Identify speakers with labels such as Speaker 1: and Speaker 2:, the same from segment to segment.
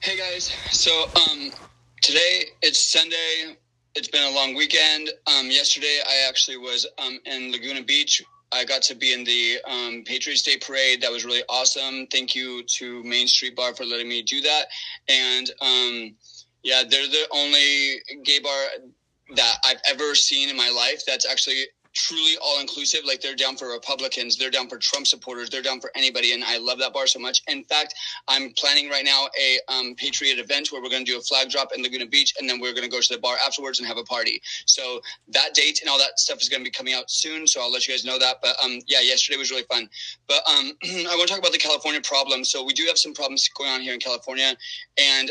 Speaker 1: Hey guys, so today it's Sunday. It's been a long weekend. Yesterday I actually was in Laguna Beach. I got to be in the Patriots Day Parade. That was really awesome. Thank you to Main Street Bar for letting me do that. And yeah, they're the only gay bar that I've ever seen in my life that's actually truly all-inclusive. Like, they're down for Republicans, they're down for Trump supporters, they're down for anybody, and I love that bar so much. In fact, I'm planning right now a Patriot event where we're going to do a flag drop in Laguna Beach, and then we're going to go to the bar afterwards and have a party. So that date and all that stuff is going to be coming out soon, so I'll let you guys know that. But yeah, yesterday was really fun. But I want to talk about the California problem. So we do have some problems going on here in California, and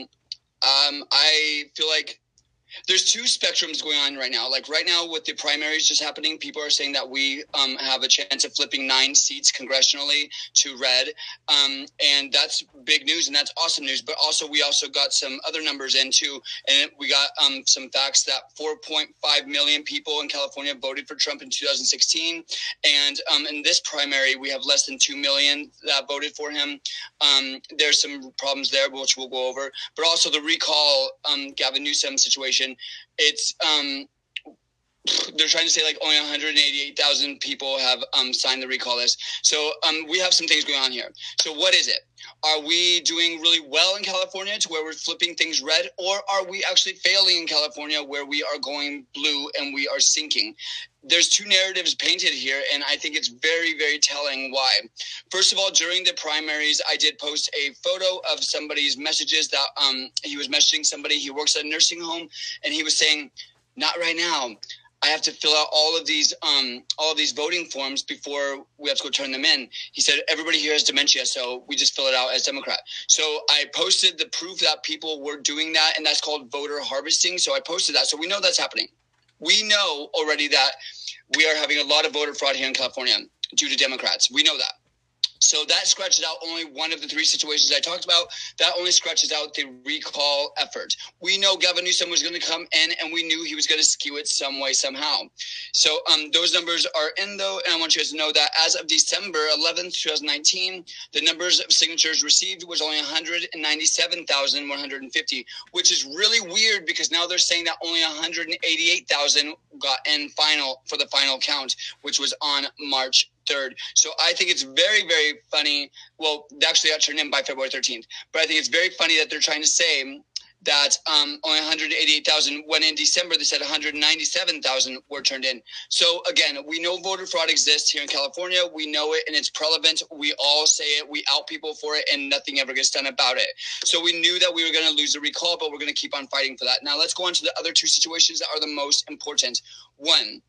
Speaker 1: I feel like there's two spectrums going on right now. Like right now with the primaries just happening, people are saying that we have a chance of flipping 9 seats congressionally to red. And that's big news and that's awesome news. But also we also got some other numbers in too. And we got some facts that 4.5 million people in California voted for Trump in 2016. And in this primary, we have less than 2 million that voted for him. There's some problems there, which we'll go over. But also the recall Gavin Newsom situation. It's they're trying to say like only 188,000 people have signed the recall list. So we have some things going on here. So what is it? Are we doing really well in California to where we're flipping things red, or are we actually failing in California where we are going blue and we are sinking? There's two narratives painted here, and I think it's very, very telling why. First of all, during the primaries, I did post a photo of somebody's messages that he was messaging somebody. He works at a nursing home, and he was saying, "Not right now. I have to fill out all of these voting forms before we have to go turn them in." He said, "Everybody here has dementia, so we just fill it out as Democrat." So I posted the proof that people were doing that, and that's called voter harvesting. So I posted that. So we know that's happening. We know already that we are having a lot of voter fraud here in California due to Democrats. We know that. So that scratches out only one of the 3 situations I talked about. That only scratches out the recall effort. We know Gavin Newsom was going to come in, and we knew he was going to skew it some way, somehow. So those numbers are in, though, and I want you guys to know that as of December 11th, 2019, the numbers of signatures received was only 197,150, which is really weird because now they're saying that only 188,000 got in for the final count, which was on March 3rd. So I think it's very, very funny. Well, they actually got turned in by February 13th. But I think it's very funny that they're trying to say that only 188,000, when in December they said 197,000 were turned in. So again, we know voter fraud exists here in California. We know it, and it's prevalent. We all say it. We out people for it, and nothing ever gets done about it. So we knew that we were going to lose the recall, but we're going to keep on fighting for that. Now let's go on to the other 2 situations that are the most important. One,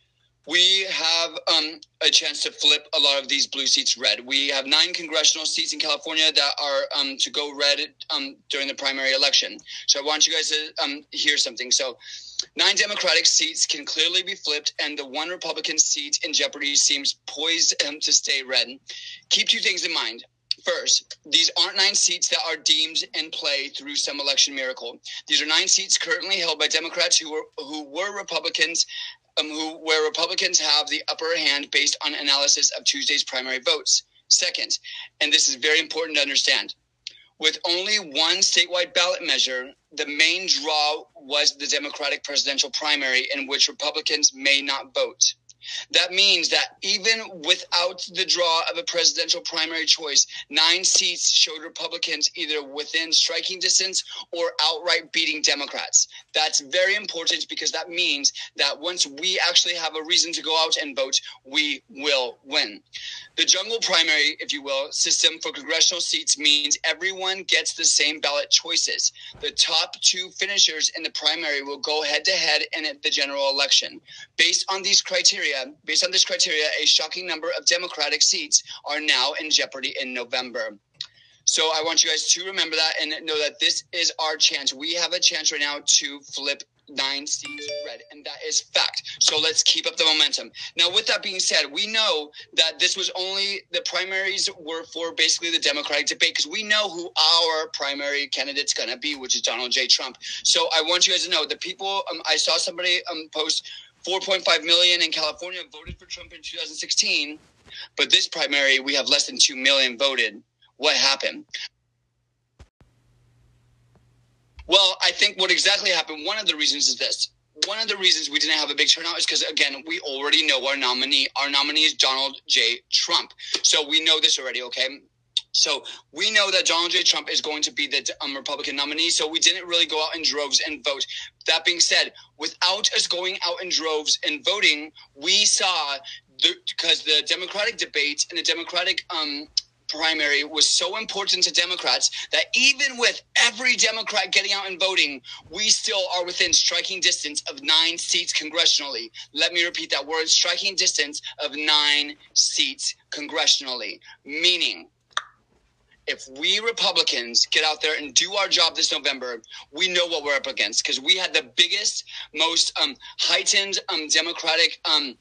Speaker 1: we have a chance to flip a lot of these blue seats red. We have 9 congressional seats in California that are to go red during the primary election. So I want you guys to hear something. So 9 Democratic seats can clearly be flipped, and the 1 Republican seat in jeopardy seems poised to stay red. Keep 2 things in mind. First, these aren't 9 seats that are deemed in play through some election miracle. These are 9 seats currently held by Democrats who were Republicans, where Republicans have the upper hand based on analysis of Tuesday's primary votes. Second, and this is very important to understand, with only 1 statewide ballot measure, the main draw was the Democratic presidential primary, in which Republicans may not vote. That means that even without the draw of a presidential primary choice, 9 seats showed Republicans either within striking distance or outright beating Democrats. That's very important because that means that once we actually have a reason to go out and vote, we will win. The jungle primary, if you will, system for congressional seats means everyone gets the same ballot choices. The top 2 finishers in the primary will go head-to-head in the general election. Based on this criteria, a shocking number of Democratic seats are now in jeopardy in November. So I want you guys to remember that and know that this is our chance. We have a chance right now to flip 9 seats red, and that is fact. So let's keep up the momentum. Now, with that being said, we know that this was only the primaries were for basically the Democratic debate, because we know who our primary candidate's going to be, which is Donald J. Trump. So I want you guys to know the people. I saw somebody post 4.5 million in California voted for Trump in 2016, but this primary we have less than 2 million voted. What happened? exactly happened, one of the reasons is this. One of the reasons we didn't have a big turnout is because, again, we already know our nominee. Our nominee is Donald J. Trump. So we know this already, okay? So we know that Donald J. Trump is going to be the Republican nominee, so we didn't really go out in droves and vote. That being said, without us going out in droves and voting, we saw, because the Democratic debate and the Democratic primary was so important to Democrats that even with every Democrat getting out and voting, we still are within striking distance of 9 seats congressionally. Let me repeat that. We're in striking distance of 9 seats congressionally, meaning if we Republicans get out there and do our job this November, we know what we're up against, because we had the biggest, most heightened Democratic,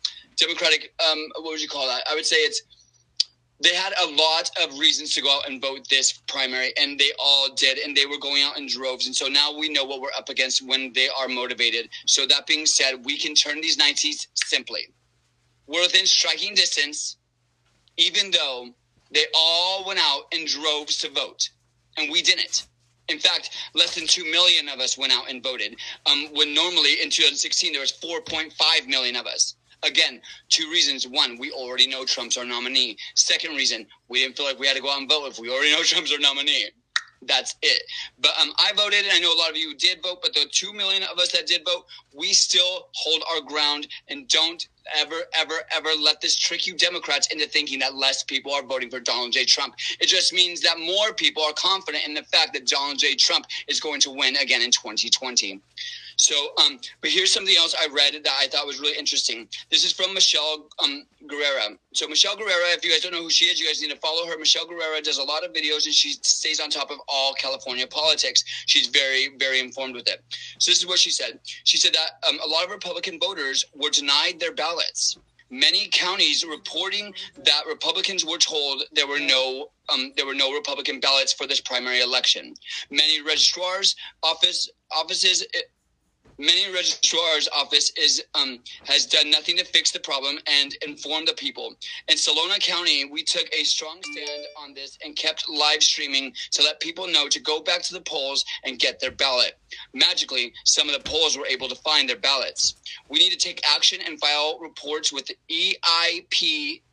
Speaker 1: what would you call that? I would say they had a lot of reasons to go out and vote this primary, and they all did, and they were going out in droves. And so now we know what we're up against when they are motivated. So that being said, we can turn these 9 seats simply. We're within striking distance, even though they all went out in droves to vote, and we didn't. In fact, less than 2 million of us went out and voted, when normally in 2016 there was 4.5 million of us. Again, 2 reasons. 1, we already know Trump's our nominee. 2nd reason, we didn't feel like we had to go out and vote if we already know Trump's our nominee. That's it. But I voted, and I know a lot of you did vote, but the 2 million of us that did vote, we still hold our ground and don't ever let this trick you Democrats into thinking that less people are voting for Donald J. Trump. It just means that more people are confident in the fact that Donald J. Trump is going to win again in 2020. So, but here's something else I read that I thought was really interesting. This is from Michelle Guerrera. So Michelle Guerrera, if you guys don't know who she is, you guys need to follow her. Michelle Guerrera does a lot of videos, and she stays on top of all California politics. She's very, very informed with it. So this is what she said. She said that a lot of Republican voters were denied their ballots. Many counties reporting that Republicans were told there were no Republican ballots for this primary election. Many registrars' offices. Many registrar's office has done nothing to fix the problem and inform the people. In Salona County, we took a strong stand on this and kept live streaming to let people know to go back to the polls and get their ballot. Magically, some of the polls were able to find their ballots. We need to take action and file reports with the EIP-CA.com,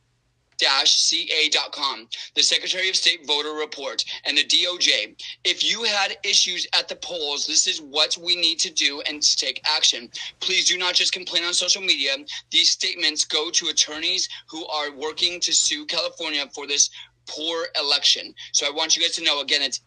Speaker 1: the Secretary of State Voter Report, and the DOJ. If you had issues at the polls, this is what we need to do and to take action. Please do not just complain on social media. These statements go to attorneys who are working to sue California for this poor election. So I want you guys to know, again, it's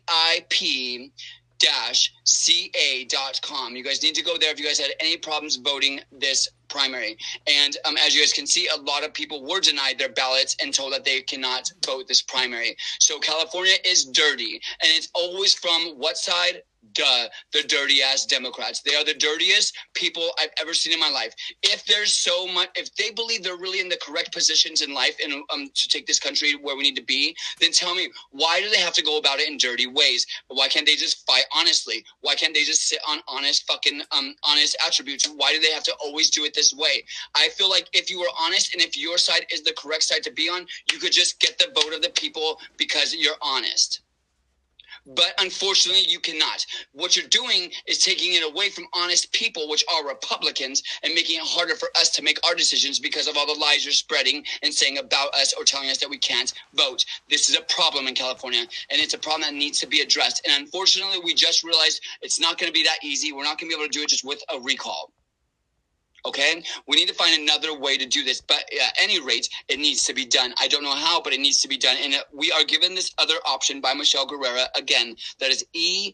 Speaker 1: EIP-CA.com. You guys need to go there if you guys had any problems voting this primary. And as you guys can see, a lot of people were denied their ballots and told that they cannot vote this primary. So California is dirty, and it's always from what side? The dirty ass Democrats. They are the dirtiest people I've ever seen in my life. If there's so much, if they believe they're really in the correct positions in life and to take this country where we need to be, then tell me, why do they have to go about it in dirty ways? Why can't they just fight honestly? Why can't they just sit on honest attributes? Why do they have to always do it this way? I feel like if you were honest and if your side is the correct side to be on, you could just get the vote of the people because you're honest. But unfortunately, you cannot. What you're doing is taking it away from honest people, which are Republicans, and making it harder for us to make our decisions because of all the lies you're spreading and saying about us or telling us that we can't vote. This is a problem in California, and it's a problem that needs to be addressed. And unfortunately, we just realized it's not going to be that easy. We're not going to be able to do it just with a recall. Okay, we need to find another way to do this, but at any rate, it needs to be done. I don't know how, but it needs to be done. And we are given this other option by Michelle Guerrera, again, that is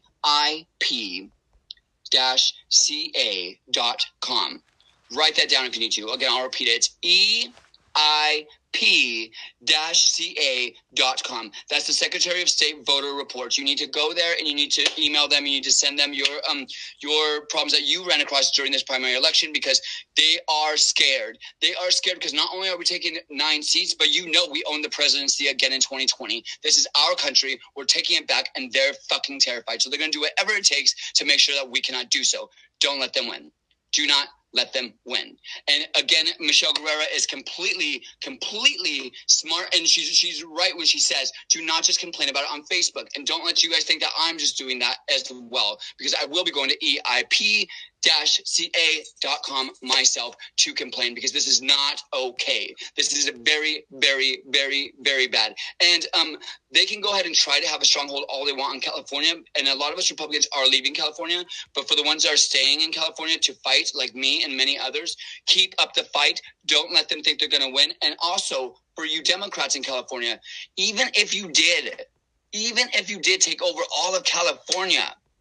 Speaker 1: EIP-CA.com. Write that down if you need to. Again, I'll repeat it. It's EIP-CA.com. That's the Secretary of State Voter Report. You need to go there and you need to email them. You need to send them your problems that you ran across during this primary election, because they are scared. They are scared because not only are we taking 9 seats, but we own the presidency again in 2020. This is our country. We're taking it back, and they're fucking terrified. So they're going to do whatever it takes to make sure that we cannot do so. Don't let them win. Do not let them win. And again, Michelle Guerrera is completely smart, and she's right when she says, do not just complain about it on Facebook, and don't let you guys think that I'm just doing that as well, because I will be going to EIP-CA.com myself to complain, because this is not okay. This is a very, very, very, very bad. And they can go ahead and try to have a stronghold all they want in California, and a lot of us Republicans are leaving California, but for the ones that are staying in California to fight, like me and many others, keep up the fight. Don't let them think they're going to win. And also, for you Democrats in California, even if you did take over all of California,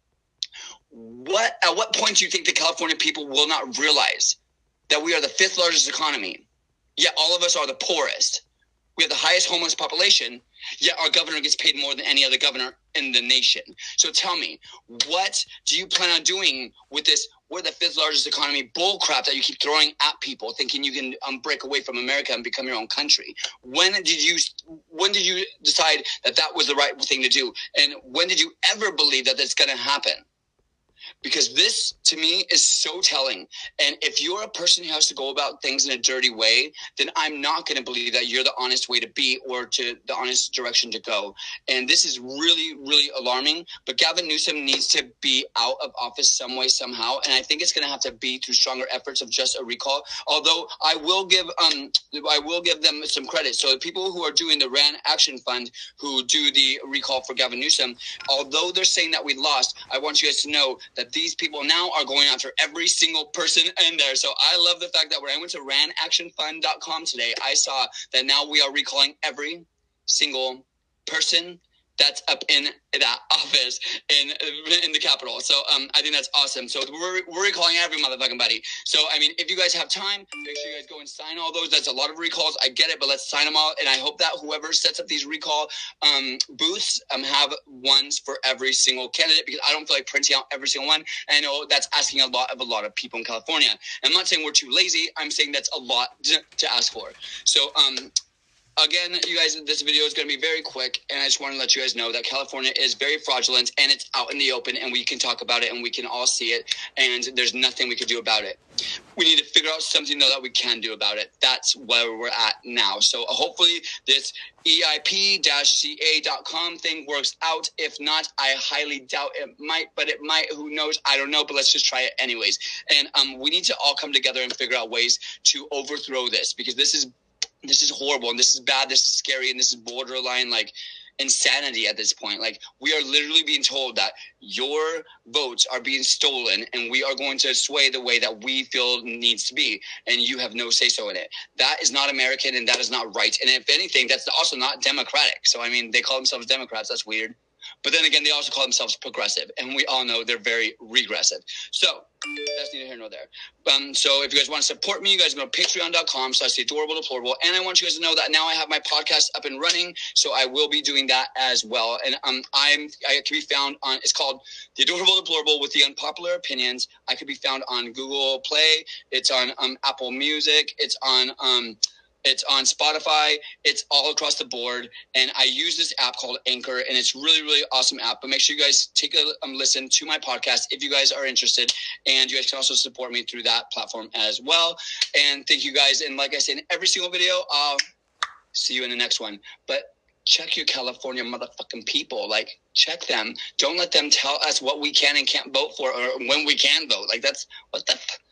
Speaker 1: at what point do you think the California people will not realize that we are the 5th largest economy, yet all of us are the poorest? We have the highest homeless population, yet our governor gets paid more than any other governor in the nation. So tell me, what do you plan on doing with this "we're the 5th largest economy" bullcrap that you keep throwing at people, thinking you can break away from America and become your own country? When did you decide that was the right thing to do? And when did you ever believe that that's going to happen? Because this, to me, is so telling. And if you're a person who has to go about things in a dirty way, then I'm not going to believe that you're the honest way to be, or to the honest direction to go. And this is really, really alarming. But Gavin Newsom needs to be out of office some way, somehow. And I think it's going to have to be through stronger efforts of just a recall. Although I will give them some credit. So the people who are doing the RAND Action Fund, who do the recall for Gavin Newsom, although they're saying that we lost, I want you guys to know that these people now are going after every single person in there. So I love the fact that when I went to randactionfund.com today, I saw that now we are recalling every single person that's up in that office in the Capitol. So I think that's awesome. So we're recalling every motherfucking buddy. So, I mean, if you guys have time, make sure you guys go and sign all those. That's a lot of recalls. I get it, but let's sign them all. And I hope that whoever sets up these recall booths have ones for every single candidate, because I don't feel like printing out every single one. And I know that's asking a lot of people in California. I'm not saying we're too lazy. I'm saying that's a lot to ask for. So, again, you guys, this video is going to be very quick, and I just want to let you guys know that California is very fraudulent, and it's out in the open, and we can talk about it, and we can all see it, and there's nothing we can do about it. We need to figure out something, though, that we can do about it. That's where we're at now. So hopefully this EIP-CA.com thing works out. If not, I highly doubt it might, but it might. Who knows? I don't know, but let's just try it anyways. And we need to all come together and figure out ways to overthrow this, because this is horrible, and this is bad, this is scary, and this is borderline like insanity at this point. Like, we are literally being told that your votes are being stolen, and we are going to sway the way that we feel needs to be, and you have no say-so in it. That is not American, and that is not right. And if anything, that's also not democratic. So, I mean, they call themselves Democrats. That's weird. But then again, they also call themselves progressive, and we all know they're very regressive. So that's neither here nor there. So if you guys want to support me, you guys go to patreon.com/theadorabledeplorable. And I want you guys to know that now I have my podcast up and running, so I will be doing that as well. And I can be found on, it's called The Adorable Deplorable with the Unpopular Opinions. I could be found on Google Play. It's on Apple Music. It's on Spotify. It's all across the board. And I use this app called Anchor, and it's really, really awesome app. But make sure you guys take a listen to my podcast if you guys are interested. And you guys can also support me through that platform as well. And thank you guys. And like I said in every single video, I'll see you in the next one. But check your California motherfucking people. Like, check them. Don't let them tell us what we can and can't vote for, or when we can vote. Like, that's what the